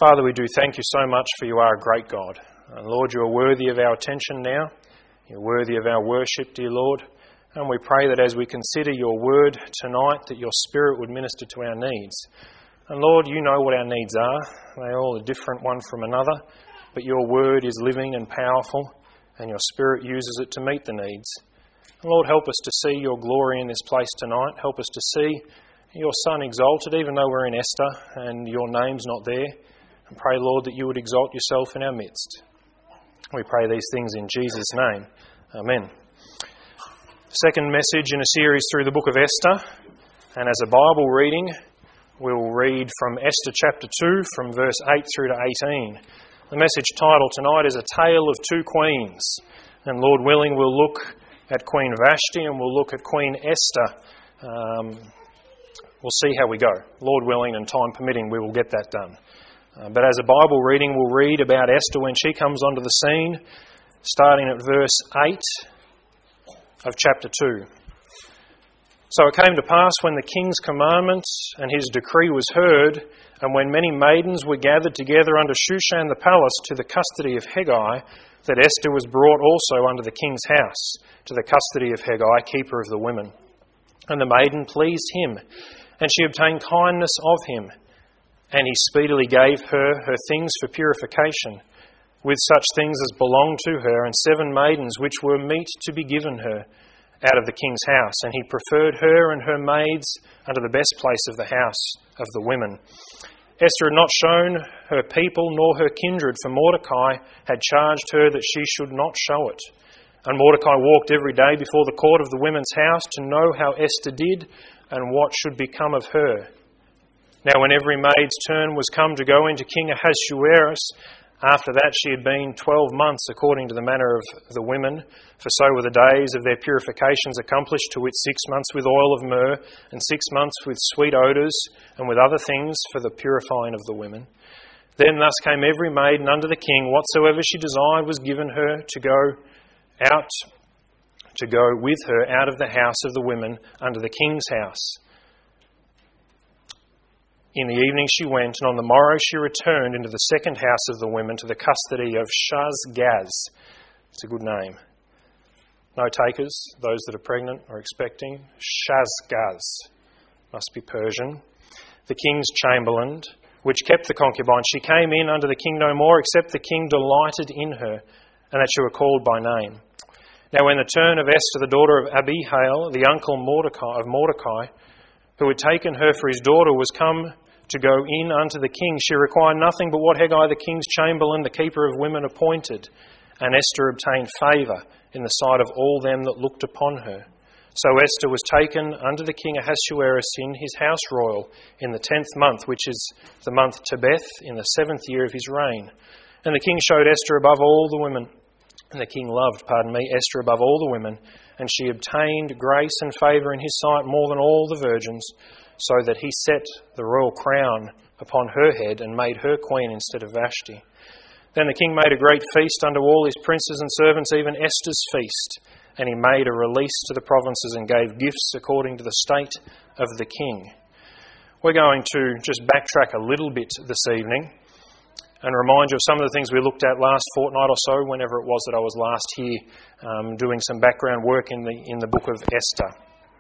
Father, we do thank you so much for you are a great God. And Lord, you are worthy of our attention now. You're worthy of our worship, dear Lord. And we pray that as we consider your word tonight, that your Spirit would minister to our needs. And Lord, you know what our needs are. They all are different one from another. But your word is living and powerful, and your Spirit uses it to meet the needs. And Lord, help us to see your glory in this place tonight. Help us to see your Son exalted, even though we're in Esther and your name's not there. And pray, Lord, that you would exalt yourself in our midst. We pray these things in Jesus' name. Amen. Second message in a series through the book of Esther. And as a Bible reading, we'll read from Esther chapter 2, from verse 8 through to 18. The message title tonight is A Tale of Two Queens. And Lord willing, we'll look at Queen Vashti and we'll look at Queen Esther. We'll see how we go. Lord willing and time permitting, we will get that done. But as a Bible reading, we'll read about Esther when she comes onto the scene, starting at verse 8 of chapter 2. So it came to pass when the king's commandment and his decree was heard, and when many maidens were gathered together under Shushan the palace to the custody of Hegai, that Esther was brought also unto the king's house, to the custody of Hegai, keeper of the women. And the maiden pleased him, and she obtained kindness of him. And he speedily gave her things for purification, with such things as belonged to her, and 7 maidens which were meet to be given her out of the king's house. And he preferred her and her maids unto the best place of the house of the women. Esther had not shown her people nor her kindred, for Mordecai had charged her that she should not show it. And Mordecai walked every day before the court of the women's house to know how Esther did and what should become of her. Now when every maid's turn was come to go into King Ahasuerus, after that she had been 12 months according to the manner of the women, for so were the days of their purifications accomplished, to wit 6 months with oil of myrrh, and 6 months with sweet odours, and with other things for the purifying of the women. Then thus came every maiden unto the king, whatsoever she desired was given her to go with her out of the house of the women unto the king's house. In the evening she went, and on the morrow she returned into the second house of the women to the custody of Shazgaz. It's a good name. No takers, those that are pregnant or expecting. Shazgaz. Must be Persian. The king's chamberlain, which kept the concubine. She came in under the king no more, except the king delighted in her, and that she were called by name. Now when the turn of Esther, the daughter of Abihail, the uncle of Mordecai, who had taken her for his daughter, was come to go in unto the king, she required nothing but what Hegai the king's chamberlain, the keeper of women, appointed. And Esther obtained favour in the sight of all them that looked upon her. So Esther was taken unto the king Ahasuerus in his house royal in the 10th month, which is the month Tebeth, in the 7th year of his reign. And the king showed Esther above all the women, and the king loved, Esther above all the women, and she obtained grace and favour in his sight more than all the virgins, so that he set the royal crown upon her head and made her queen instead of Vashti. Then the king made a great feast unto all his princes and servants, even Esther's feast, and he made a release to the provinces and gave gifts according to the state of the king. We're going to just backtrack a little bit this evening and remind you of some of the things we looked at last fortnight or so, whenever it was that I was last here doing some background work in the book of Esther.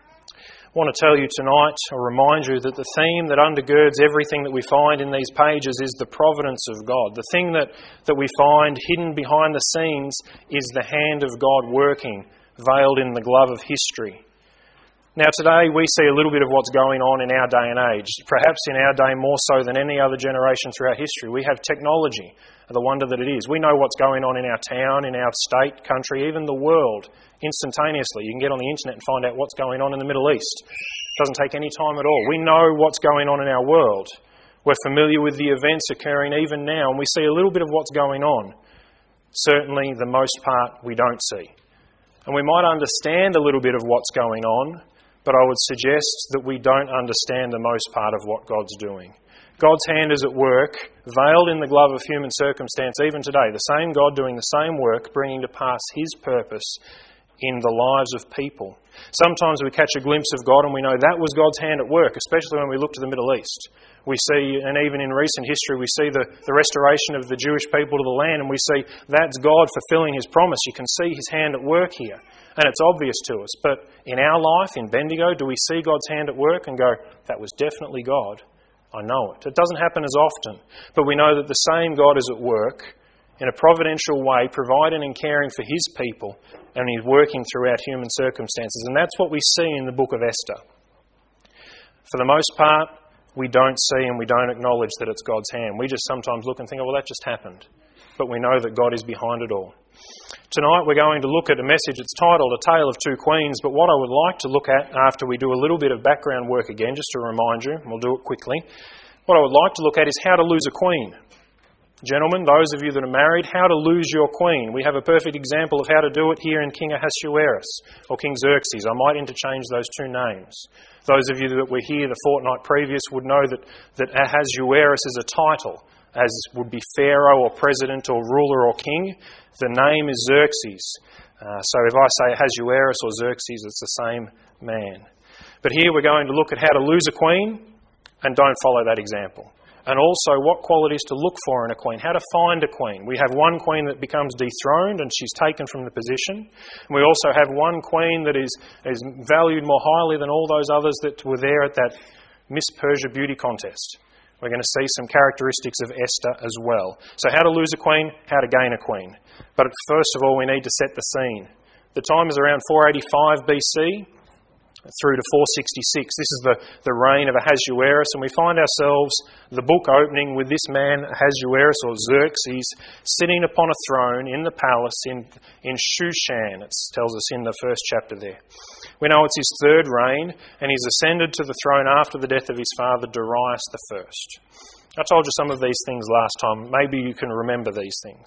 I want to tell you tonight, or remind you, that the theme that undergirds everything that we find in these pages is the providence of God. The thing that we find hidden behind the scenes is the hand of God working, veiled in the glove of history. Now today we see a little bit of what's going on in our day and age, perhaps in our day more so than any other generation throughout history. We have technology, the wonder that it is. We know what's going on in our town, in our state, country, even the world, instantaneously. You can get on the internet and find out what's going on in the Middle East. It doesn't take any time at all. We know what's going on in our world. We're familiar with the events occurring even now, and we see a little bit of what's going on. Certainly, the most part we don't see. And we might understand a little bit of what's going on, but I would suggest that we don't understand the most part of what God's doing. God's hand is at work, veiled in the glove of human circumstance even today. The same God doing the same work, bringing to pass his purpose in the lives of people. Sometimes we catch a glimpse of God and we know that was God's hand at work, especially when we look to the Middle East. We see, and even in recent history, we see the restoration of the Jewish people to the land, and we see that's God fulfilling His promise. You can see His hand at work here, and it's obvious to us. But in our life, in Bendigo, do we see God's hand at work and go, that was definitely God? I know it. It doesn't happen as often, but we know that the same God is at work in a providential way, providing and caring for His people, and He's working throughout human circumstances. And that's what we see in the book of Esther. For the most part, we don't see and we don't acknowledge that it's God's hand. We just sometimes look and think, oh, well, that just happened. But we know that God is behind it all. Tonight we're going to look at a message. It's titled A Tale of Two Queens, but what I would like to look at after we do a little bit of background work again, just to remind you, and we'll do it quickly, what I would like to look at is how to lose a queen. Gentlemen, those of you that are married, how to lose your queen. We have a perfect example of how to do it here in King Ahasuerus, or King Xerxes. I might interchange those two names. Those of you that were here the fortnight previous would know that Ahasuerus is a title, as would be Pharaoh or President or Ruler or King. The name is Xerxes. So if I say Ahasuerus or Xerxes, it's the same man. But here we're going to look at how to lose a queen, and don't follow that example. And also what qualities to look for in a queen, how to find a queen. We have one queen that becomes dethroned and she's taken from the position. And we also have one queen that is valued more highly than all those others that were there at that Miss Persia beauty contest. We're going to see some characteristics of Esther as well. So how to lose a queen, how to gain a queen. But first of all, we need to set the scene. The time is around 485 BC. Through to 466. This is the reign of Ahasuerus, and we find ourselves, the book opening with this man, Ahasuerus or Xerxes, sitting upon a throne in the palace in Shushan. It tells us in the first chapter there. We know it's his third reign, and he's ascended to the throne after the death of his father, Darius I. I told you some of these things last time. Maybe you can remember these things.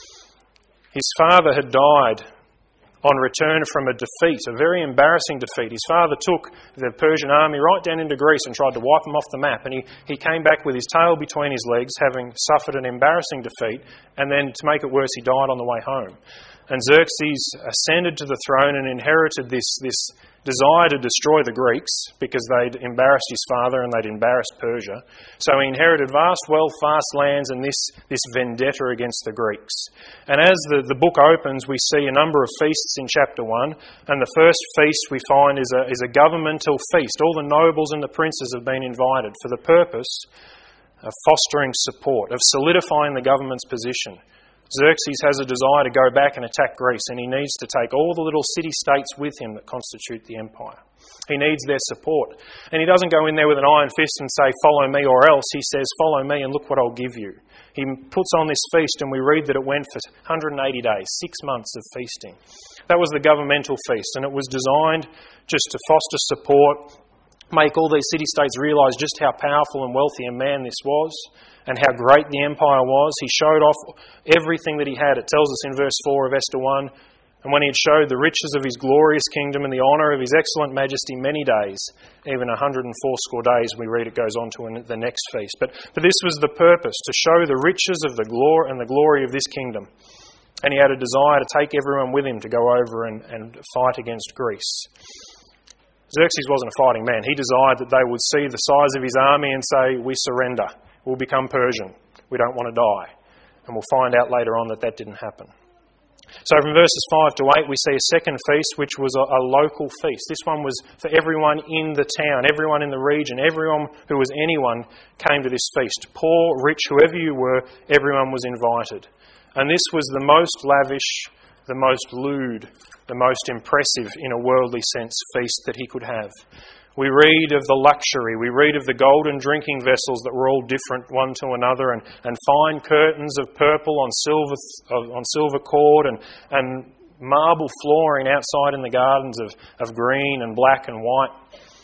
His father had died on return from a defeat, a very embarrassing defeat. His father took the Persian army right down into Greece and tried to wipe them off the map. And he came back with his tail between his legs, having suffered an embarrassing defeat. And then, to make it worse, he died on the way home. And Xerxes ascended to the throne and inherited this desire to destroy the Greeks because they'd embarrassed his father and they'd embarrassed Persia. So he inherited vast wealth, vast lands, and this vendetta against the Greeks. And as the book opens, we see a number of feasts in chapter 1. And the first feast we find is a governmental feast. All the nobles and the princes have been invited for the purpose of fostering support, of solidifying the government's position. Xerxes has a desire to go back and attack Greece, and he needs to take all the little city-states with him that constitute the empire. He needs their support. And he doesn't go in there with an iron fist and say, follow me or else. He says, follow me and look what I'll give you. He puts on this feast, and we read that it went for 180 days, 6 months of feasting. That was the governmental feast, and it was designed just to foster support, make all these city-states realise just how powerful and wealthy a man this was, and how great the empire was. He showed off everything that he had. It tells us in verse 4 of Esther 1, and when he had showed the riches of his glorious kingdom and the honour of his excellent majesty many days, even 180 days, we read it goes on to in the next feast. But this was the purpose, to show the riches of the glory of this kingdom. And he had a desire to take everyone with him to go over and fight against Greece. Xerxes wasn't a fighting man. He desired that they would see the size of his army and say, we surrender. We'll become Persian. We don't want to die. And we'll find out later on that didn't happen. So from verses 5 to 8, we see a second feast, which was a local feast. This one was for everyone in the town, everyone in the region, everyone who was anyone came to this feast. Poor, rich, whoever you were, everyone was invited. And this was the most lavish, the most lewd, the most impressive, in a worldly sense, feast that he could have. We read of the luxury, we read of the golden drinking vessels that were all different one to another, and fine curtains of purple on silver cord, and marble flooring outside in the gardens of green and black and white.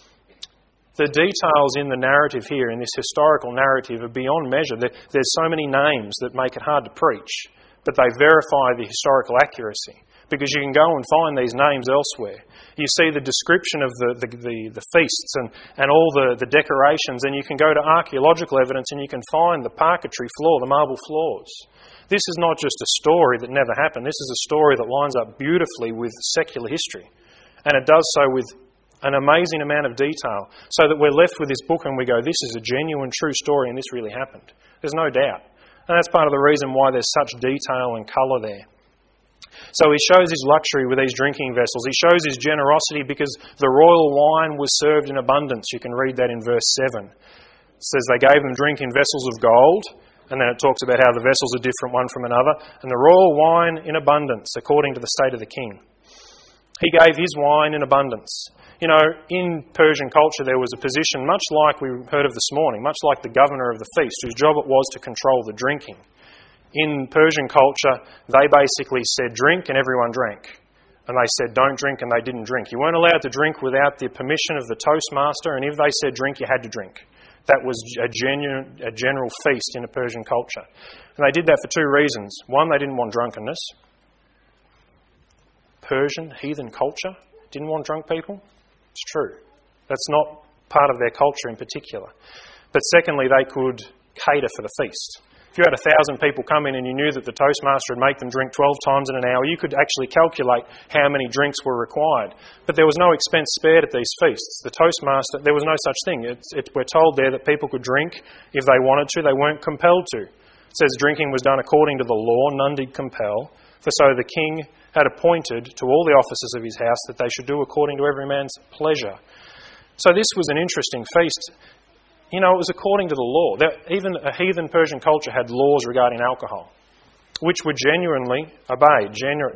The details in the narrative here, in this historical narrative, are beyond measure. There's so many names that make it hard to preach, but they verify the historical accuracy, because you can go and find these names elsewhere. You see the description of the feasts and all the decorations, and you can go to archaeological evidence and you can find the parquetry floor, the marble floors. This is not just a story that never happened. This is a story that lines up beautifully with secular history. And it does so with an amazing amount of detail, so that we're left with this book and we go, this is a genuine, true story and this really happened. There's no doubt. And that's part of the reason why there's such detail and colour there. So he shows his luxury with these drinking vessels. He shows his generosity because the royal wine was served in abundance. You can read that in verse 7. It says they gave them drink in vessels of gold, and then it talks about how the vessels are different one from another, and the royal wine in abundance, according to the state of the king. He gave his wine in abundance. You know, in Persian culture there was a position, much like we heard of this morning, much like the governor of the feast, whose job it was to control the drinking. In Persian culture, they basically said drink and everyone drank. And they said don't drink and they didn't drink. You weren't allowed to drink without the permission of the toastmaster, and if they said drink, you had to drink. That was a general feast in a Persian culture. And they did that for two reasons. One, they didn't want drunkenness. Persian, heathen culture didn't want drunk people. It's true. That's not part of their culture in particular. But secondly, they could cater for the feast. If you had 1,000 people come in and you knew that the toastmaster would make them drink 12 times in an hour, you could actually calculate how many drinks were required. But there was no expense spared at these feasts. The toastmaster, there was no such thing. We're told there that people could drink if they wanted to. They weren't compelled to. It says drinking was done according to the law, none did compel. For so the king had appointed to all the officers of his house that they should do according to every man's pleasure. So this was an interesting feast. You know, it was according to the law. Even a heathen Persian culture had laws regarding alcohol, which were genuinely obeyed.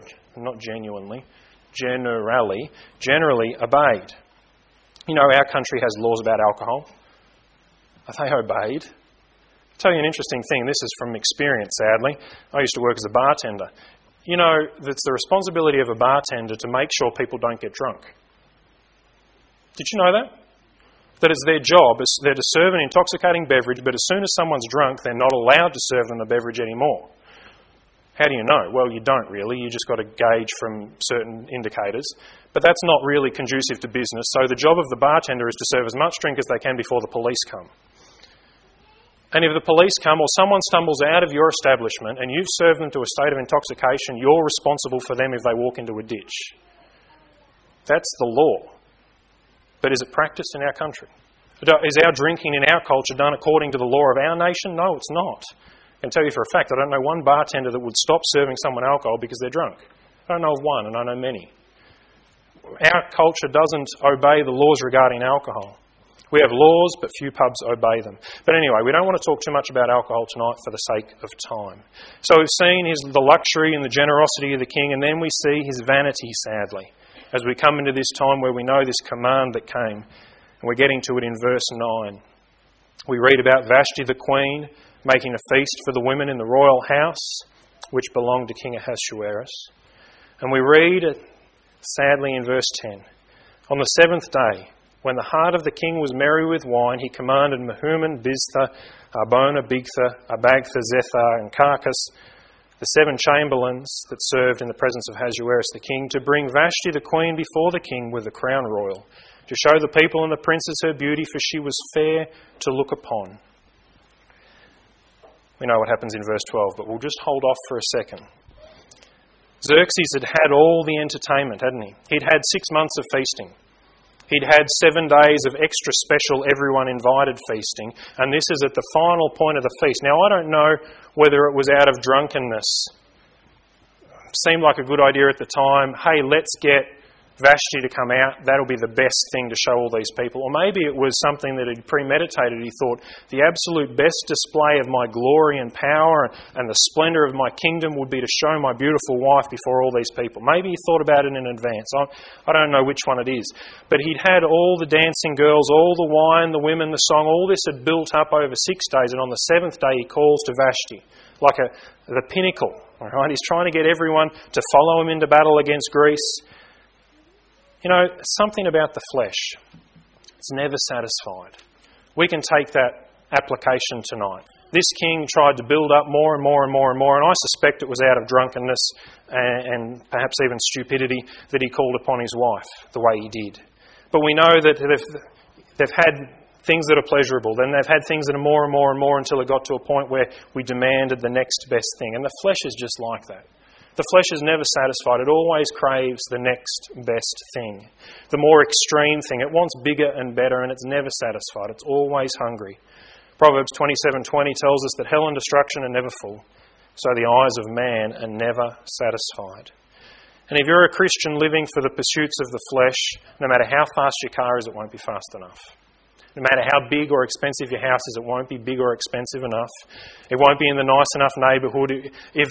Generally obeyed. You know, our country has laws about alcohol. Are they obeyed? I'll tell you an interesting thing. This is from experience, sadly. I used to work as a bartender. You know, it's the responsibility of a bartender to make sure people don't get drunk. Did you know that? That it's their job, they're to serve an intoxicating beverage, but as soon as someone's drunk, they're not allowed to serve them the beverage anymore. How do you know? Well, you don't really. You just got to gauge from certain indicators. But that's not really conducive to business. So the job of the bartender is to serve as much drink as they can before the police come. And if the police come or someone stumbles out of your establishment and you've served them to a state of intoxication, you're responsible for them if they walk into a ditch. That's the law. But is it practiced in our country? Is our drinking in our culture done according to the law of our nation? No, it's not. I can tell you for a fact, I don't know one bartender that would stop serving someone alcohol because they're drunk. I don't know of one, and I know many. Our culture doesn't obey the laws regarding alcohol. We have laws, but few pubs obey them. But anyway, we don't want to talk too much about alcohol tonight for the sake of time. So we've seen the luxury and the generosity of the king, and then we see his vanity, sadly, as we come into this time where we know this command that came, and we're getting to it in verse 9. We read about Vashti the queen making a feast for the women in the royal house, which belonged to King Ahasuerus. And we read, sadly, in verse 10, on the seventh day, when the heart of the king was merry with wine, he commanded Mehuman, Biztha, Arbona, Bigtha, Abagtha, Zethar, and Carcass, the 7 chamberlains that served in the presence of Ahasuerus the king, to bring Vashti the queen before the king with the crown royal, to show the people and the princes her beauty, for she was fair to look upon. We know what happens in verse 12, but we'll just hold off for a second. Xerxes had had all the entertainment, hadn't he? He'd had 6 months of feasting. He'd had 7 days of extra special everyone invited feasting, and this is at the final point of the feast. Now, I don't know whether it was out of drunkenness. It seemed like a good idea at the time. Hey, let's get Vashti to come out. That'll be the best thing to show all these people. Or maybe it was something that he'd premeditated. He thought, the absolute best display of my glory and power and the splendour of my kingdom would be to show my beautiful wife before all these people. Maybe he thought about it in advance. I don't know which one it is. But he'd had all the dancing girls, all the wine, the women, the song. All this had built up over 6 days. And on the 7th day he calls to Vashti, like the pinnacle. All right? He's trying to get everyone to follow him into battle against Greece. You know, something about the flesh, it's never satisfied. We can take that application tonight. This king tried to build up more and more and more and more, and I suspect it was out of drunkenness and perhaps even stupidity that he called upon his wife the way he did. But we know that they've had things that are pleasurable, then they've had things that are more and more and more until it got to a point where we demanded the next best thing. And the flesh is just like that. The flesh is never satisfied. It always craves the next best thing, the more extreme thing. It wants bigger and better, and it's never satisfied. It's always hungry. Proverbs 27:20 tells us that hell and destruction are never full, so the eyes of man are never satisfied. And if you're a Christian living for the pursuits of the flesh, no matter how fast your car is, it won't be fast enough. No matter how big or expensive your house is, it won't be big or expensive enough. It won't be in the nice enough neighbourhood. If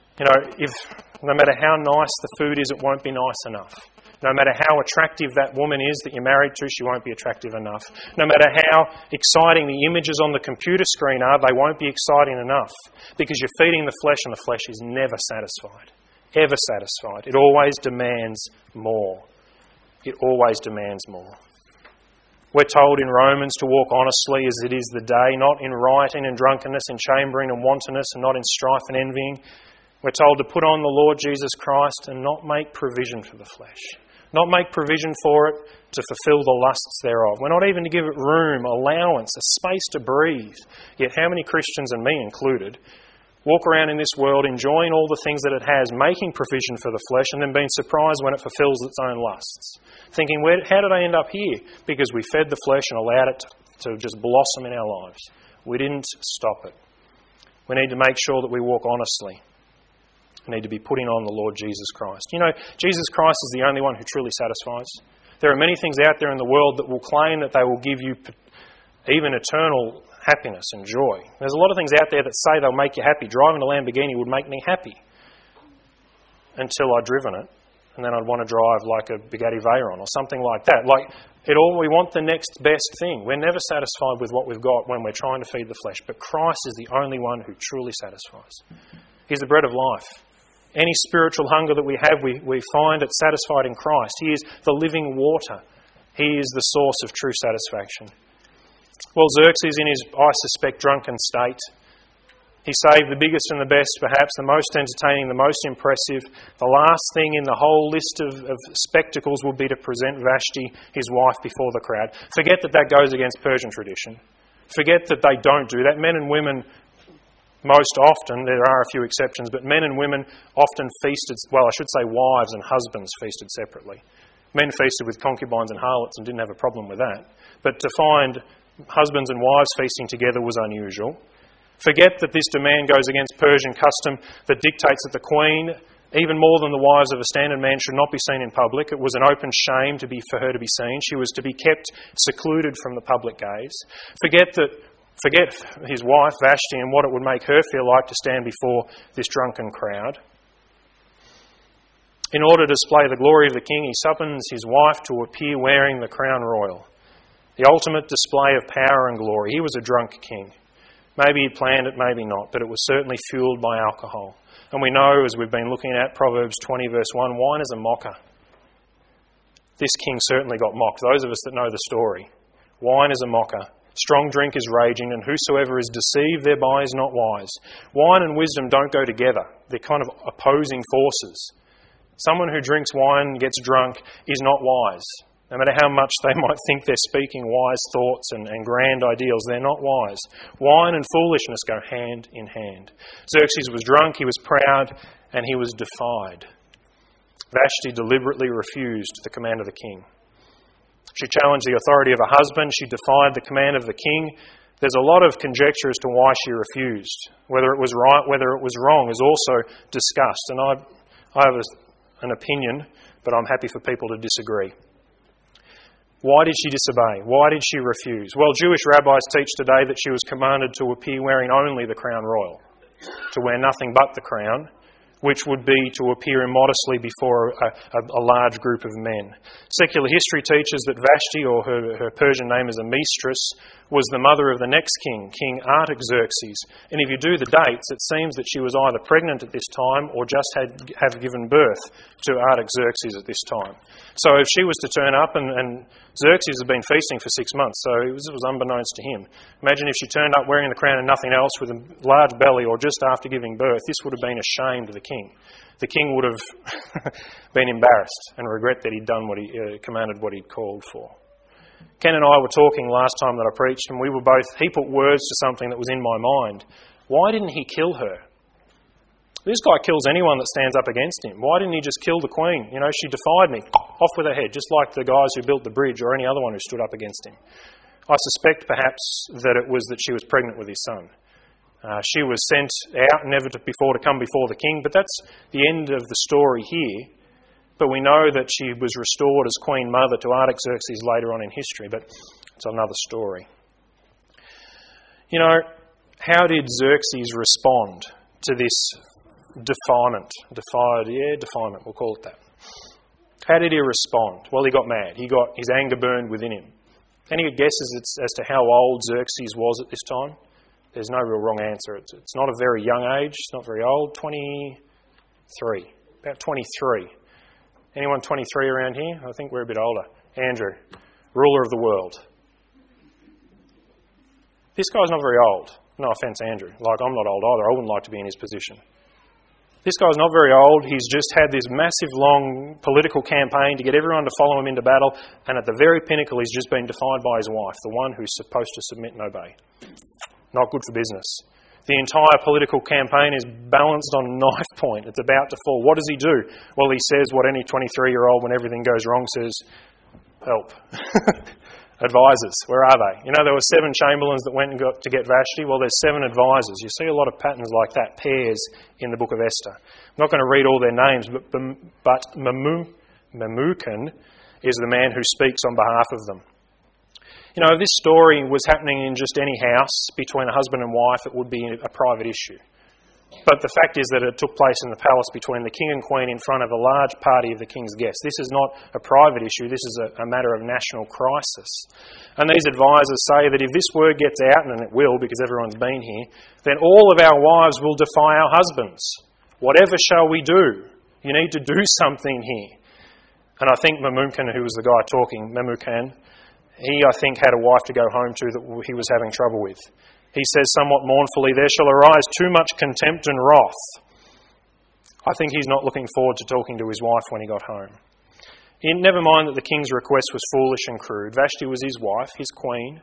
no matter how nice the food is, it won't be nice enough. No matter how attractive that woman is that you're married to, she won't be attractive enough. No matter how exciting the images on the computer screen are, they won't be exciting enough, because you're feeding the flesh, and the flesh is never satisfied. Ever satisfied. It always demands more. It always demands more. We're told in Romans to walk honestly as it is the day, not in rioting and drunkenness, in chambering and wantonness, and not in strife and envying. We're told to put on the Lord Jesus Christ and not make provision for the flesh. Not make provision for it to fulfil the lusts thereof. We're not even to give it room, allowance, a space to breathe. Yet how many Christians, and me included, walk around in this world enjoying all the things that it has, making provision for the flesh, and then being surprised when it fulfills its own lusts. Thinking, how did I end up here? Because we fed the flesh and allowed it to just blossom in our lives. We didn't stop it. We need to make sure that we walk honestly. We need to be putting on the Lord Jesus Christ. You know, Jesus Christ is the only one who truly satisfies. There are many things out there in the world that will claim that they will give you even eternal happiness and joy. There's a lot of things out there that say they'll make you happy. Driving a Lamborghini would make me happy until I'd driven it, and then I'd want to drive like a Bugatti Veyron or something like that. We want the next best thing. We're never satisfied with what we've got when we're trying to feed the flesh, but Christ is the only one who truly satisfies. He's the bread of life. Any spiritual hunger that we have, we find it satisfied in Christ. He is the living water. He is the source of true satisfaction. Well, Xerxes, in his, I suspect, drunken state, he saved the biggest and the best, perhaps the most entertaining, the most impressive. The last thing in the whole list of spectacles would be to present Vashti, his wife, before the crowd. Forget that goes against Persian tradition. Forget that they don't do that. Men and women, most often, there are a few exceptions, but men and women often feasted, wives and husbands feasted separately. Men feasted with concubines and harlots and didn't have a problem with that. But to find husbands and wives feasting together was unusual. Forget that this demand goes against Persian custom that dictates that the queen, even more than the wives of a standard man, should not be seen in public. It was an open shame for her to be seen. She was to be kept secluded from the public gaze. Forget his wife, Vashti, and what it would make her feel like to stand before this drunken crowd. In order to display the glory of the king, he summons his wife to appear wearing the crown royal. The ultimate display of power and glory. He was a drunk king. Maybe he planned it, maybe not, but it was certainly fueled by alcohol. And we know, as we've been looking at Proverbs 20 verse 1, wine is a mocker. This king certainly got mocked. Those of us that know the story. Wine is a mocker. Strong drink is raging, and whosoever is deceived thereby is not wise. Wine and wisdom don't go together. They're kind of opposing forces. Someone who drinks wine and gets drunk is not wise. No matter how much they might think they're speaking wise thoughts and grand ideals, they're not wise. Wine and foolishness go hand in hand. Xerxes was drunk, he was proud, and he was defied. Vashti deliberately refused the command of the king. She challenged the authority of her husband. She defied the command of the king. There's a lot of conjecture as to why she refused. Whether it was right, whether it was wrong is also discussed. And I have an opinion, but I'm happy for people to disagree. Why did she disobey? Why did she refuse? Well, Jewish rabbis teach today that she was commanded to appear wearing only the crown royal, to wear nothing but the crown, which would be to appear immodestly before a large group of men. Secular history teaches that Vashti, or her Persian name is Amistris, was the mother of the next king, King Artaxerxes. And if you do the dates, it seems that she was either pregnant at this time or just have given birth to Artaxerxes at this time. So if she was to turn up, and Xerxes had been feasting for 6 months, so it was unbeknownst to him. Imagine if she turned up wearing the crown and nothing else, with a large belly, or just after giving birth. This would have been a shame to the king. The king would have been embarrassed and regret that he'd done what he commanded, what he'd called for. Ken and I were talking last time that I preached, and he put words to something that was in my mind. Why didn't he kill her? This guy kills anyone that stands up against him. Why didn't he just kill the queen? You know, she defied me. Off with her head, just like the guys who built the bridge or any other one who stood up against him. I suspect perhaps that it was that she was pregnant with his son. She was sent out never to come before the king, but that's the end of the story here. But we know that she was restored as Queen Mother to Artaxerxes later on in history, but it's another story. You know, how did Xerxes respond to this defilement, we'll call it that. How did he respond? Well, he got mad. He got his anger burned within him. Any guesses as to how old Xerxes was at this time? There's no real wrong answer. It's not a very young age. It's not very old. 23. About 23. Anyone 23 around here? I think we're a bit older. Andrew, ruler of the world. This guy's not very old. No offence, Andrew. Like, I'm not old either. I wouldn't like to be in his position. This guy's not very old. He's just had this massive, long political campaign to get everyone to follow him into battle, and at the very pinnacle, he's just been defied by his wife, the one who's supposed to submit and obey. Not good for business. The entire political campaign is balanced on knife point. It's about to fall. What does he do? Well, he says what any 23-year-old, when everything goes wrong, says, help. Advisors, where are they? You know, there were 7 chamberlains that went and got to get Vashti. Well, there's 7 advisors. You see a lot of patterns like that, pairs in the book of Esther. I'm not going to read all their names, but Memucan is the man who speaks on behalf of them. You know, if this story was happening in just any house between a husband and wife, it would be a private issue. But the fact is that it took place in the palace between the king and queen in front of a large party of the king's guests. This is not a private issue, this is a matter of national crisis. And these advisors say that if this word gets out, and it will because everyone's been here, then all of our wives will defy our husbands. Whatever shall we do? You need to do something here. And I think Memucan, who was the guy talking, Memucan, he, I think, had a wife to go home to that he was having trouble with. He says somewhat mournfully, there shall arise too much contempt and wrath. I think he's not looking forward to talking to his wife when he got home. Never mind that the king's request was foolish and crude. Vashti was his wife, his queen.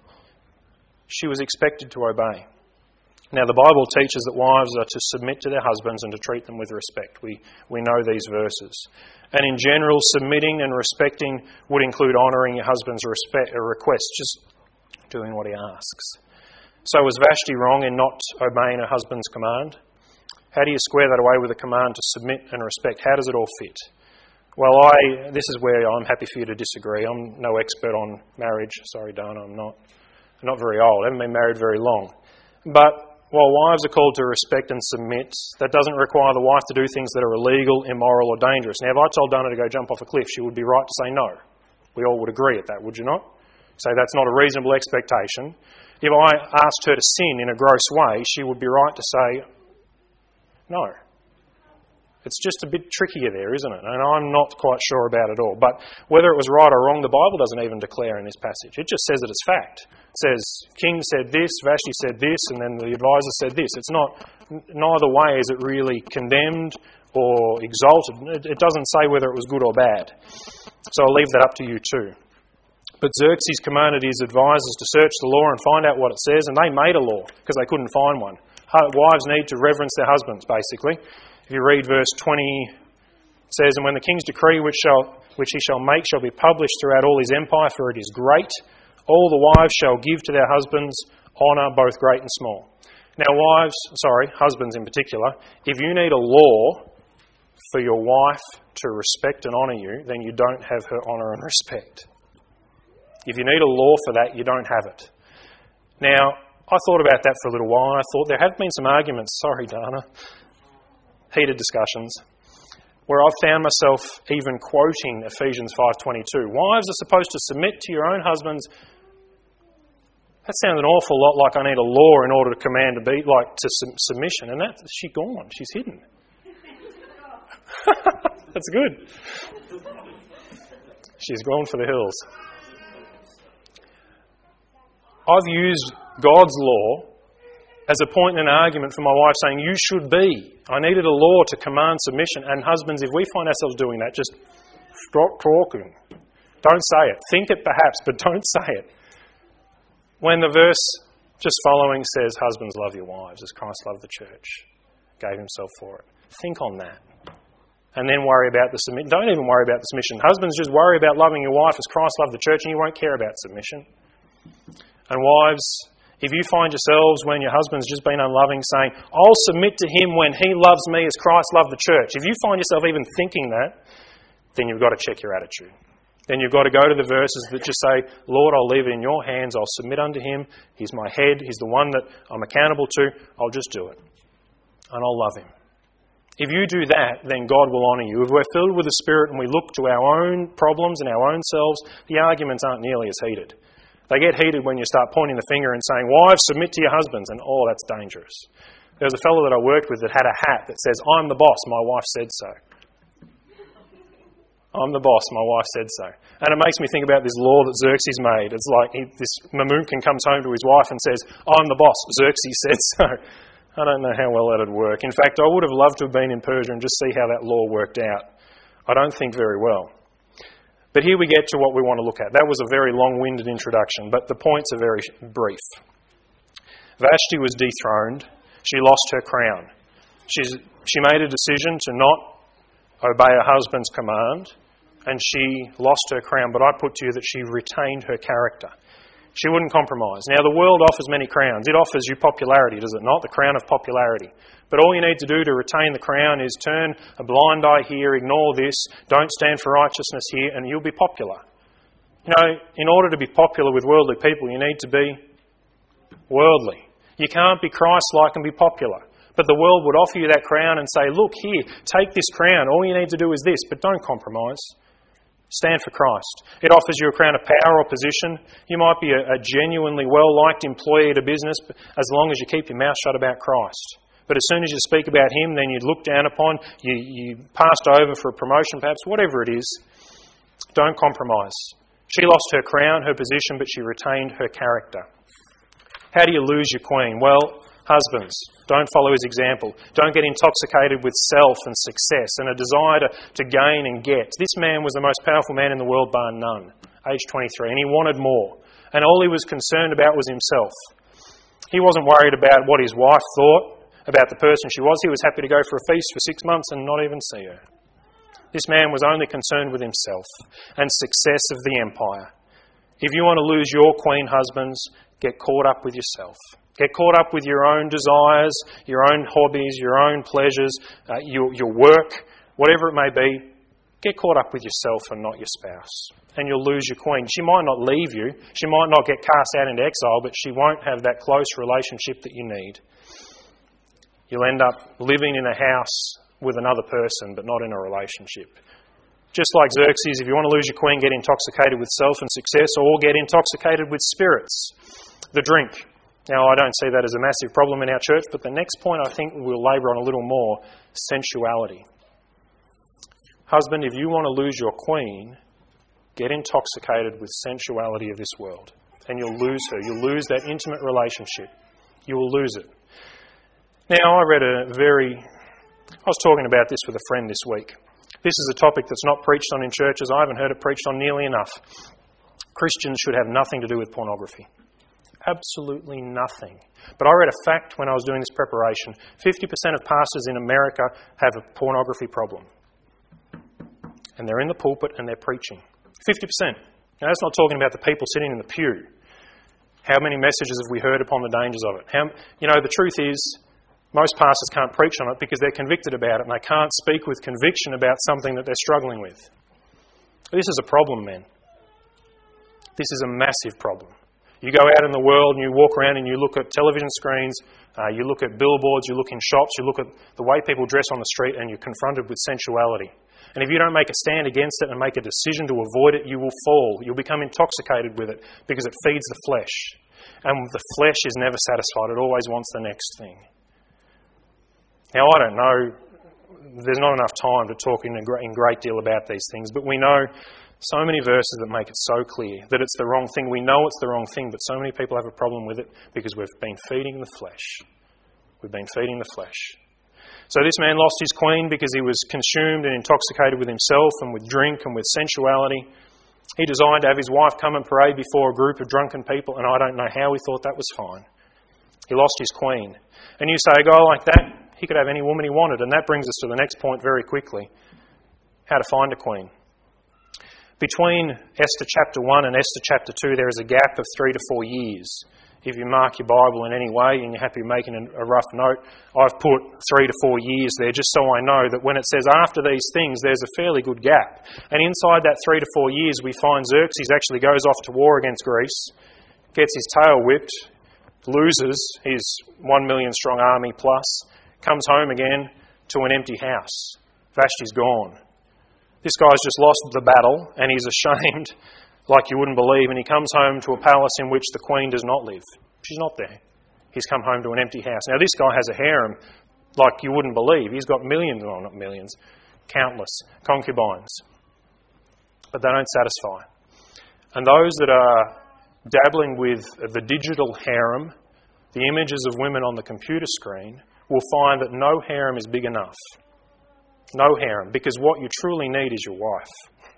She was expected to obey. Now, the Bible teaches that wives are to submit to their husbands and to treat them with respect. We know these verses. And in general, submitting and respecting would include honouring your husband's request, just doing what he asks. So was Vashti wrong in not obeying her husband's command? How do you square that away with a command to submit and respect? How does it all fit? Well, this is where I'm happy for you to disagree. I'm no expert on marriage. Sorry, Dana, I'm not very old. I haven't been married very long. But while wives are called to respect and submit, that doesn't require the wife to do things that are illegal, immoral or dangerous. Now, if I told Dana to go jump off a cliff, she would be right to say no. We all would agree at that, would you not? Say that's not a reasonable expectation. If I asked her to sin in a gross way, she would be right to say no. It's just a bit trickier there, isn't it? And I'm not quite sure about it all. But whether it was right or wrong, the Bible doesn't even declare in this passage. It just says that it's fact. It says, King said this, Vashti said this, and then the advisor said this. It's not, neither way is it really condemned or exalted. It doesn't say whether it was good or bad. So I'll leave that up to you too. But Xerxes commanded his advisors to search the law and find out what it says, and they made a law because they couldn't find one. Wives need to reverence their husbands, basically. If you read verse 20, it says, and when the king's decree which he shall make shall be published throughout all his empire, for it is great, all the wives shall give to their husbands honour, both great and small. Now husbands in particular, if you need a law for your wife to respect and honour you, then you don't have her honour and respect. If you need a law for that, you don't have it. Now, I thought about that for a little while, and I thought there have been some arguments, sorry Dana, heated discussions, where I've found myself even quoting Ephesians 5:22. Wives are supposed to submit to your own husbands. That sounds an awful lot like I need a law in order to command to submission, and she's gone, she's hidden. That's good. She's gone for the hills. I've used God's law as a point in an argument for my wife saying, you should be. I needed a law to command submission. And husbands, if we find ourselves doing that, just stop talking. Don't say it. Think it perhaps, but don't say it. When the verse just following says, husbands, love your wives as Christ loved the church. gave himself for it. Think on that. And then worry about the submission. Don't even worry about the submission. Husbands, just worry about loving your wife as Christ loved the church, and you won't care about submission. And wives, if you find yourselves, when your husband's just been unloving, saying, I'll submit to him when he loves me as Christ loved the church, if you find yourself even thinking that, then you've got to check your attitude. Then you've got to go to the verses that just say, Lord, I'll leave it in your hands, I'll submit unto him, he's my head, he's the one that I'm accountable to, I'll just do it. And I'll love him. If you do that, then God will honour you. If we're filled with the Spirit and we look to our own problems and our own selves, the arguments aren't nearly as heated. They get heated when you start pointing the finger and saying, wives, submit to your husbands, and that's dangerous. There was a fellow that I worked with that had a hat that says, I'm the boss, my wife said so. I'm the boss, my wife said so. And it makes me think about this law that Xerxes made. It's like this Mamunkin comes home to his wife and says, I'm the boss, Xerxes said so. I don't know how well that would work. In fact, I would have loved to have been in Persia and just see how that law worked out. I don't think very well. But here we get to what we want to look at. That was a very long-winded introduction, but the points are very brief. Vashti was dethroned. She lost her crown. She made a decision to not obey her husband's command, and she lost her crown. But I put to you that she retained her character. She wouldn't compromise. Now, the world offers many crowns. It offers you popularity, does it not? The crown of popularity. But all you need to do to retain the crown is turn a blind eye here, ignore this, don't stand for righteousness here, and you'll be popular. You know, in order to be popular with worldly people, you need to be worldly. You can't be Christ-like and be popular. But the world would offer you that crown and say, look here, take this crown. All you need to do is this, but don't compromise. Stand for Christ. It offers you a crown of power or position. You might be a genuinely well-liked employee at a business as long as you keep your mouth shut about Christ. But as soon as you speak about him, then you're looked down upon, you passed over for a promotion perhaps, whatever it is. Don't compromise. She lost her crown, her position, but she retained her character. How do you lose your queen? Well, husbands, don't follow his example. Don't get intoxicated with self and success and a desire to gain and get. This man was the most powerful man in the world, bar none, age 23, and he wanted more. And all he was concerned about was himself. He wasn't worried about what his wife thought about the person she was. He was happy to go for a feast for 6 months and not even see her. This man was only concerned with himself and success of the empire. If you want to lose your queen, husbands, get caught up with yourself. Get caught up with your own desires, your own hobbies, your own pleasures, your work, whatever it may be. Get caught up with yourself and not your spouse. And you'll lose your queen. She might not leave you. She might not get cast out into exile, but she won't have that close relationship that you need. You'll end up living in a house with another person, but not in a relationship. Just like Xerxes, if you want to lose your queen, get intoxicated with self and success, or get intoxicated with spirits, the drink. Now, I don't see that as a massive problem in our church, but the next point I think we'll labour on a little more, sensuality. Husband, if you want to lose your queen, get intoxicated with sensuality of this world. And you'll lose her. You'll lose that intimate relationship. You will lose it. Now, I was talking about this with a friend this week. This is a topic that's not preached on in churches. I haven't heard it preached on nearly enough. Christians should have nothing to do with pornography. Absolutely nothing. But I read a fact when I was doing this preparation. 50% of pastors in America have a pornography problem. And they're in the pulpit and they're preaching. 50%. Now, that's not talking about the people sitting in the pew. How many messages have we heard upon the dangers of it? The truth is, most pastors can't preach on it because they're convicted about it and they can't speak with conviction about something that they're struggling with. This is a problem, men. This is a massive problem. You go out in the world and you walk around and you look at television screens, you look at billboards, you look in shops, you look at the way people dress on the street, and you're confronted with sensuality. And if you don't make a stand against it and make a decision to avoid it, you will fall. You'll become intoxicated with it because it feeds the flesh. And the flesh is never satisfied. It always wants the next thing. Now, I don't know. There's not enough time to talk in great deal about these things, but we know so many verses that make it so clear that it's the wrong thing. We know it's the wrong thing, but so many people have a problem with it because we've been feeding the flesh. We've been feeding the flesh. So this man lost his queen because he was consumed and intoxicated with himself and with drink and with sensuality. He desired to have his wife come and parade before a group of drunken people, and I don't know how he thought that was fine. He lost his queen. And you say, a guy like that, He could have any woman he wanted. And that brings us to the next point very quickly. How to find a queen. Between Esther chapter 1 and Esther chapter 2, there is a gap of 3 to 4 years. If you mark your Bible in any way and you're happy making a rough note, I've put 3 to 4 years there just so I know that when it says after these things, there's a fairly good gap. And inside that 3 to 4 years, we find Xerxes actually goes off to war against Greece, gets his tail whipped, loses his 1 million strong army plus, comes home again to an empty house. Vashti's gone. This guy's just lost the battle and he's ashamed like you wouldn't believe, and he comes home to a palace in which the queen does not live. She's not there. He's come home to an empty house. Now this guy has a harem like you wouldn't believe. He's got millions, well not millions, countless concubines. But they don't satisfy. And those that are dabbling with the digital harem, the images of women on the computer screen, will find that no harem is big enough. No harem, because what you truly need is your wife.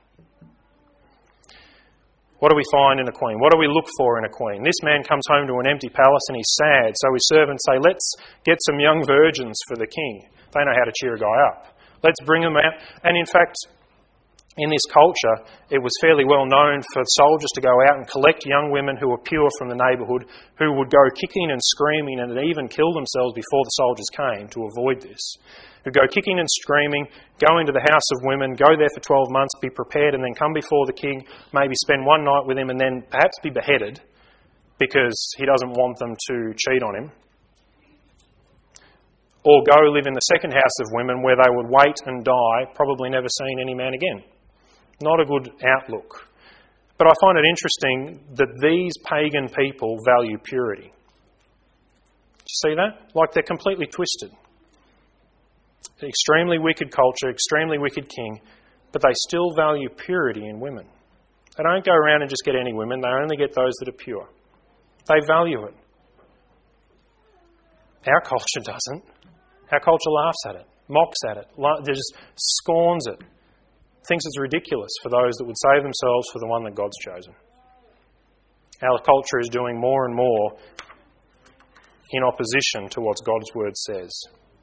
What do we find in a queen? What do we look for in a queen? This man comes home to an empty palace and he's sad, so his servants say, let's get some young virgins for the king. They know how to cheer a guy up. Let's bring them out. And in fact, in this culture, it was fairly well known for soldiers to go out and collect young women who were pure from the neighbourhood, who would go kicking and screaming and even kill themselves before the soldiers came to avoid this. Who go kicking and screaming, go into the house of women, go there for 12 months, be prepared, and then come before the king, maybe spend one night with him and then perhaps be beheaded because he doesn't want them to cheat on him. Or go live in the second house of women where they would wait and die, probably never seeing any man again. Not a good outlook. But I find it interesting that these pagan people value purity. Do you see that? Like they're completely twisted. Extremely wicked culture, extremely wicked king, but they still value purity in women. They don't go around and just get any women, they only get those that are pure. They value it. Our culture doesn't. Our culture laughs at it, mocks at it, just scorns it, thinks it's ridiculous for those that would save themselves for the one that God's chosen. Our culture is doing more and more in opposition to what God's word says.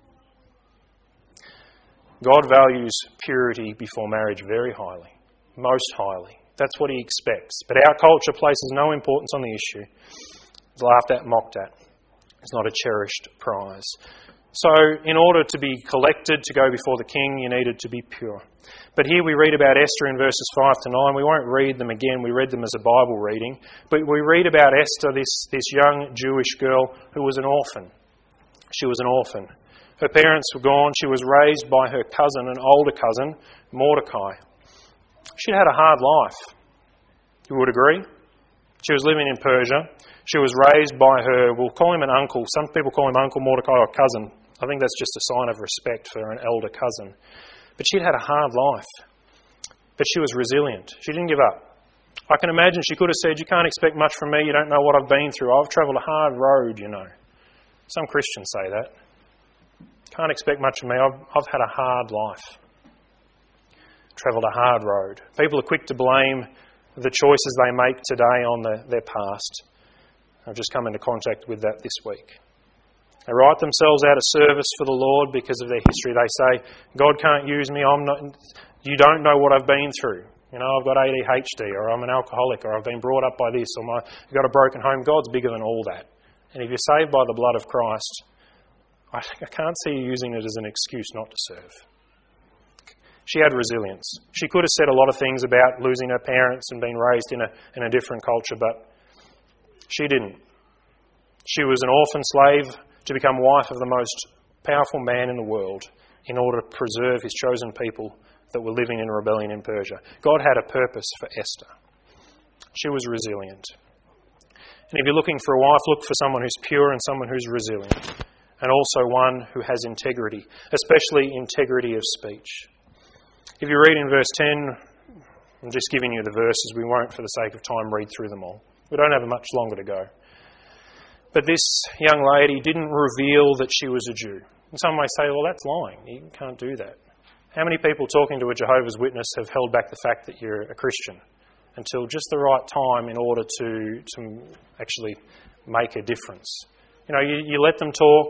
God values purity before marriage very highly, most highly. That's what he expects. But our culture places no importance on the issue. It's laughed at, mocked at. It's not a cherished prize. So in order to be collected, to go before the king, you needed to be pure. But here we read about Esther in verses 5 to 9. We won't read them again. We read them as a Bible reading. But we read about Esther, this young Jewish girl who was an orphan. She was an orphan. Her parents were gone. She was raised by her cousin, an older cousin, Mordecai. She'd had a hard life. You would agree? She was living in Persia. She was raised by her, we'll call him an uncle. Some people call him Uncle Mordecai or cousin. I think that's just a sign of respect for an elder cousin. But she'd had a hard life. But she was resilient. She didn't give up. I can imagine she could have said, you can't expect much from me. You don't know what I've been through. I've travelled a hard road, you know. Some Christians say that. Can't expect much from me. I've had a hard life. Travelled a hard road. People are quick to blame the choices they make today on their past. I've just come into contact with that this week. They write themselves out of service for the Lord because of their history. They say, God can't use me. You don't know what I've been through. You know, I've got ADHD, or I'm an alcoholic, or I've been brought up by this, or I've got a broken home. God's bigger than all that. And if you're saved by the blood of Christ, I can't see you using it as an excuse not to serve. She had resilience. She could have said a lot of things about losing her parents and being raised in a different culture, but she didn't. She was an orphan slave to become wife of the most powerful man in the world in order to preserve his chosen people that were living in rebellion in Persia. God had a purpose for Esther. She was resilient. And if you're looking for a wife, look for someone who's pure and someone who's resilient. And also one who has integrity, especially integrity of speech. If you read in verse 10, I'm just giving you the verses. We won't, for the sake of time, read through them all. We don't have much longer to go. But this young lady didn't reveal that she was a Jew. And some may say, well, that's lying. You can't do that. How many people talking to a Jehovah's Witness have held back the fact that you're a Christian until just the right time in order to actually make a difference? You know, you let them talk,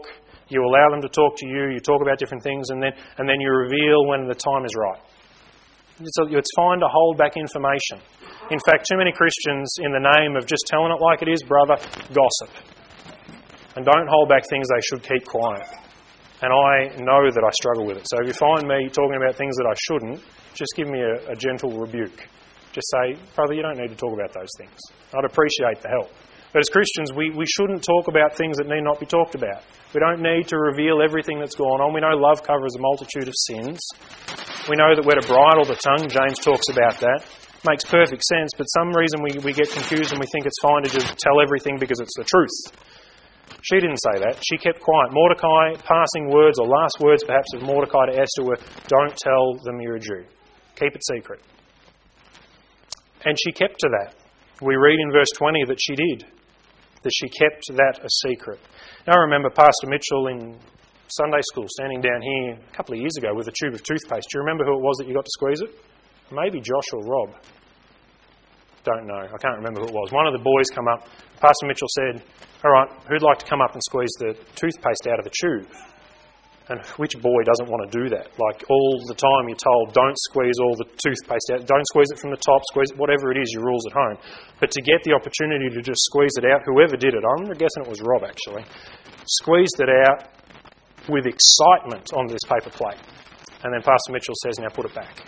You allow them to talk to you. You talk about different things, and then you reveal when the time is right. It's fine to hold back information. In fact, too many Christians, in the name of just telling it like it is, brother, gossip. And don't hold back things they should keep quiet. And I know that I struggle with it. So if you find me talking about things that I shouldn't, just give me a gentle rebuke. Just say, brother, you don't need to talk about those things. I'd appreciate the help. But as Christians, we shouldn't talk about things that need not be talked about. We don't need to reveal everything that's going on. We know love covers a multitude of sins. We know that we're to bridle the tongue. James talks about that. Makes perfect sense, but some reason we get confused and we think it's fine to just tell everything because it's the truth. She didn't say that. She kept quiet. Mordecai, passing words or last words perhaps of Mordecai to Esther were, don't tell them you're a Jew. Keep it secret. And she kept to that. We read in verse 20 that she did. That she kept that a secret. Now I remember Pastor Mitchell in Sunday school standing down here a couple of years ago with a tube of toothpaste. Do you remember who it was that you got to squeeze it? Maybe Josh or Rob. Don't know. I can't remember who it was. One of the boys come up. Pastor Mitchell said, all right, who'd like to come up and squeeze the toothpaste out of the tube? And which boy doesn't want to do that? Like all the time you're told, don't squeeze all the toothpaste out. Don't squeeze it from the top. Squeeze it, whatever it is, your rules at home. But to get the opportunity to just squeeze it out, whoever did it, I'm guessing it was Rob actually, squeezed it out with excitement onto this paper plate. And then Pastor Mitchell says, now put it back.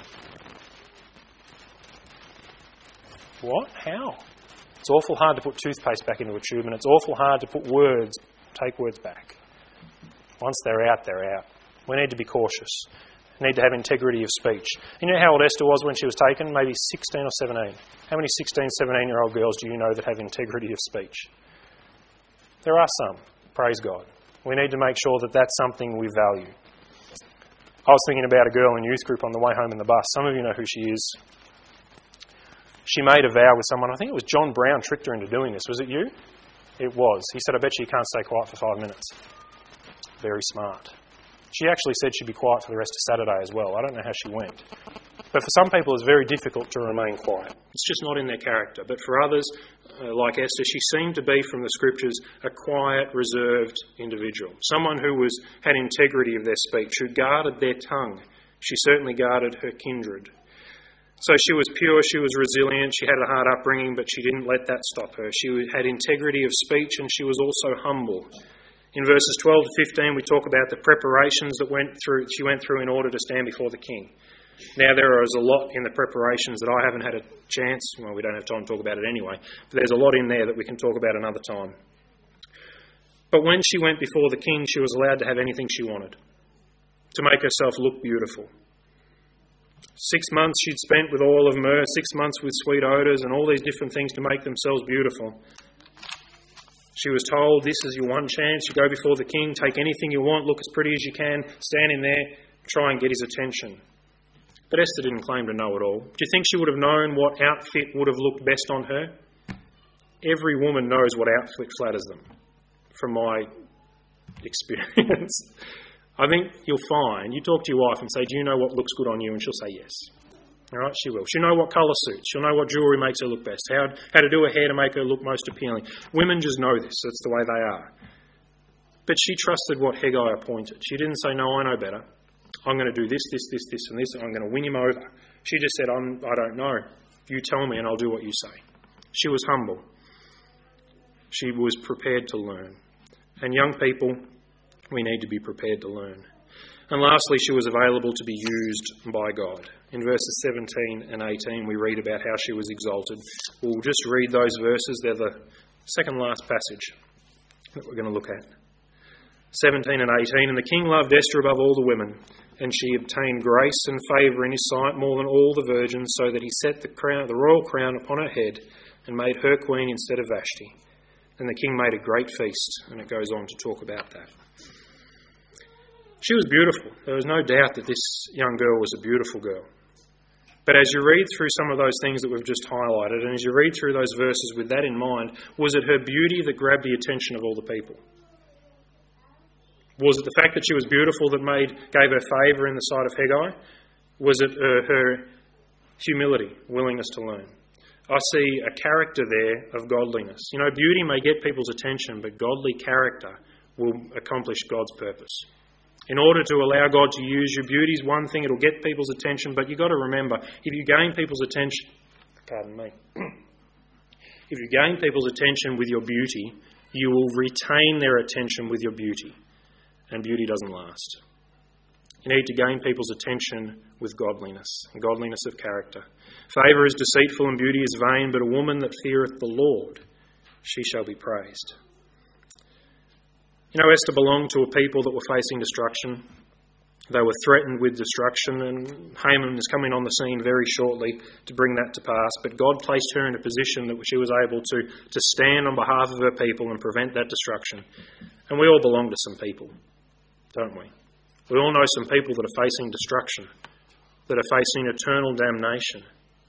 What? How? It's awful hard to put toothpaste back into a tube, and it's awful hard to take words back. Once they're out, they're out. We need to be cautious. We need to have integrity of speech. You know how old Esther was when she was taken? Maybe 16 or 17. How many 16, 17-year-old girls do you know that have integrity of speech? There are some. Praise God. We need to make sure that that's something we value. I was thinking about a girl in youth group on the way home in the bus. Some of you know who she is. She made a vow with someone. I think it was John Brown tricked her into doing this. Was it you? It was. He said, I bet you can't stay quiet for 5 minutes. Very smart. She actually said she'd be quiet for the rest of Saturday as well. I don't know how she went. But for some people, it's very difficult to remain quiet. It's just not in their character. But for others, like Esther, she seemed to be, from the Scriptures, a quiet, reserved individual. Someone who had integrity of their speech, who guarded their tongue. She certainly guarded her kindred. So she was pure, she was resilient, she had a hard upbringing, but she didn't let that stop her. She had integrity of speech, and she was also humble. In verses 12 to 15, we talk about the preparations that she went through in order to stand before the king. Now, there is a lot in the preparations that I haven't had a chance, well, we don't have time to talk about it anyway, but there's a lot in there that we can talk about another time. But when she went before the king, she was allowed to have anything she wanted, to make herself look beautiful. 6 months she'd spent with oil of myrrh, 6 months with sweet odours and all these different things to make themselves beautiful. She was told, this is your one chance. You go before the king, take anything you want, look as pretty as you can, stand in there, try and get his attention. But Esther didn't claim to know it all. Do you think she would have known what outfit would have looked best on her? Every woman knows what outfit flatters them, from my experience. I think you'll find, you talk to your wife and say, do you know what looks good on you? And she'll say yes. All right, she will. She'll know what colour suits. She'll know what jewellery makes her look best, how to do her hair to make her look most appealing. Women just know this. That's the way they are. But she trusted what Hegai appointed. She didn't say, no, I know better. I'm going to do this, this, this, this, and this, and I'm going to win him over. She just said, I don't know. You tell me and I'll do what you say. She was humble. She was prepared to learn. And young people, we need to be prepared to learn. And lastly, she was available to be used by God. In verses 17 and 18, we read about how she was exalted. We'll just read those verses. They're the second last passage that we're going to look at. 17 and 18, and the king loved Esther above all the women, and she obtained grace and favour in his sight more than all the virgins, so that he set the royal crown upon her head and made her queen instead of Vashti. And the king made a great feast, and it goes on to talk about that. She was beautiful. There was no doubt that this young girl was a beautiful girl. But as you read through some of those things that we've just highlighted, and as you read through those verses with that in mind, was it her beauty that grabbed the attention of all the people? Was it the fact that she was beautiful that gave her favour in the sight of Hegai? Was it her humility, willingness to learn? I see a character there of godliness. You know, beauty may get people's attention, but godly character will accomplish God's purpose. In order to allow God to use your beauty is one thing, it'll get people's attention, but you've got to remember, if you gain people's attention, if you gain people's attention with your beauty, you will retain their attention with your beauty, and beauty doesn't last. You need to gain people's attention with godliness, and godliness of character. Favour is deceitful and beauty is vain, but a woman that feareth the Lord, she shall be praised. You know, Esther belonged to a people that were facing destruction. They were threatened with destruction, and Haman is coming on the scene very shortly to bring that to pass. But God placed her in a position that she was able to stand on behalf of her people and prevent that destruction. And we all belong to some people, don't we? We all know some people that are facing destruction, that are facing eternal damnation.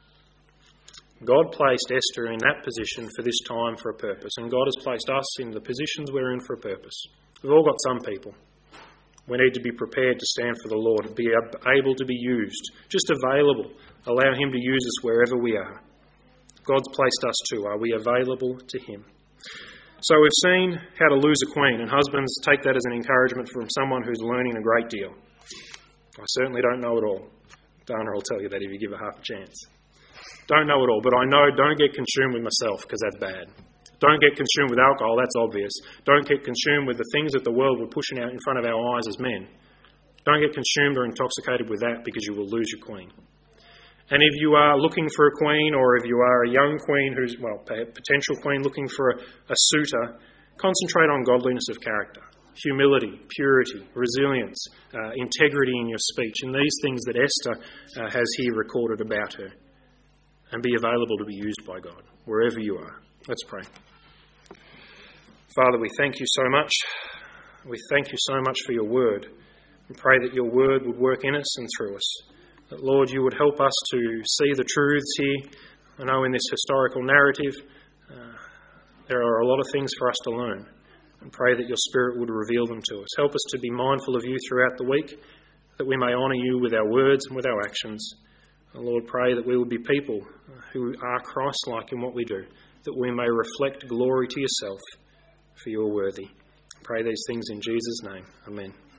God placed Esther in that position for this time for a purpose, and God has placed us in the positions we're in for a purpose. We've all got some people. We need to be prepared to stand for the Lord, and be able to be used, just available. Allow Him to use us wherever we are. God's placed us too. Are we available to Him? So we've seen how to lose a queen, and husbands, take that as an encouragement from someone who's learning a great deal. I certainly don't know it all. Dana will tell you that if you give her half a chance. Don't know it all, but I know don't get consumed with myself, because that's bad. Don't get consumed with alcohol, that's obvious. Don't get consumed with the things that the world we're pushing out in front of our eyes as men. Don't get consumed or intoxicated with that, because you will lose your queen. And if you are looking for a queen, or if you are a young queen who's, potential queen looking for a suitor, concentrate on godliness of character, humility, purity, resilience, integrity in your speech, and these things that Esther has here recorded about her. And be available to be used by God, wherever you are. Let's pray. Father, we thank you so much. We thank you so much for your word. We pray that your word would work in us and through us. That, Lord, you would help us to see the truths here. I know in this historical narrative there are a lot of things for us to learn. And pray that your Spirit would reveal them to us. Help us to be mindful of you throughout the week, that we may honour you with our words and with our actions. And Lord, pray that we would be people who are Christ-like in what we do, that we may reflect glory to yourself, for you are worthy. Pray these things in Jesus' name. Amen.